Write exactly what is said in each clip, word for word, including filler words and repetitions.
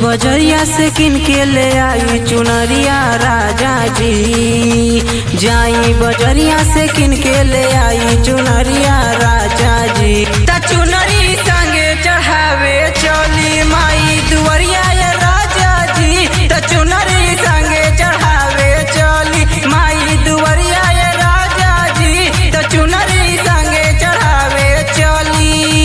बजरिया से किन के ले आई चुनरिया राजा जी। जाई बजरिया से किन के ले आई चुनरिया राजा जी। त चुनरी संगे चढ़ावे चली माई दुवरिया ये राजा जी। त चुनरी संगे चढ़ावे चली माई दुवरिया ये राजा जी। त चुनरी संगे चढ़ावे चली।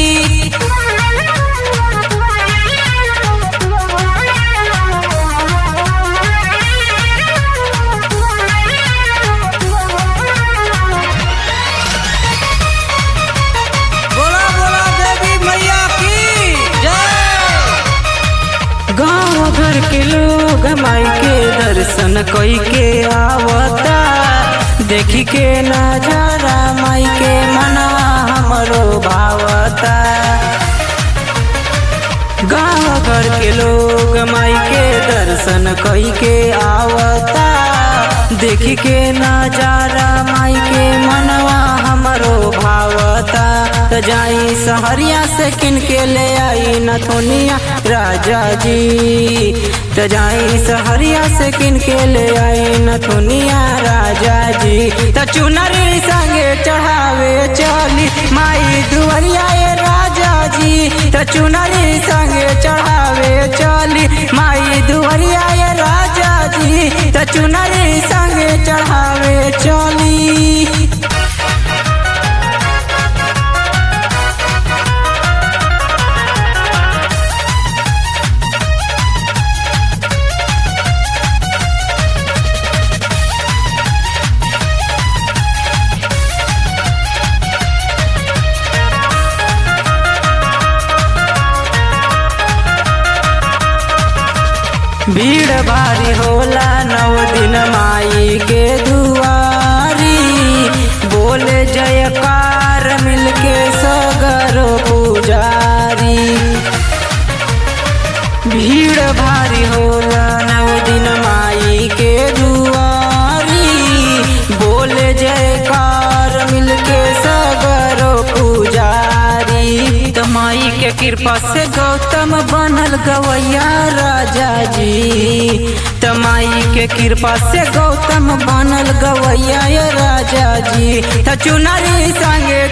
गाँव घर के लोग माई के दर्शन कई के आवता। देखी के नजारा माई के मनवा हमरो भावता। गाँव घर के लोग माई के दर्शन कई के आवता। देखी के नजारा माई के मनवा हमरो भावता। त जाई सहरिया से किन के ले आई नथुनिया राजा जी। त जाई सहरिया से किन के ले आई नथुनिया राजा जी। त चुनरी संगे चढ़ावे चली माई दुवरिया ये राजा जी। त चुनरी संगे चढ़ावे चली माई दुवरिया ये राजा जी। त चुनरी संगे चढ़ावे चली। भीड़ भारी होला नौ दिन माई के दुआरी। बोले जयकार मिलके सगरो पुजारी। भीड़ भारी होला नौ दिन माई के दुआरी। बोले जयकार मिलके सगरो पुजारी। त माई के कृपा से गौतम बनल गवैया राजा जी। त माई के कृपा से गौतम बनल गवैया राजा जी। त चुनरी संगे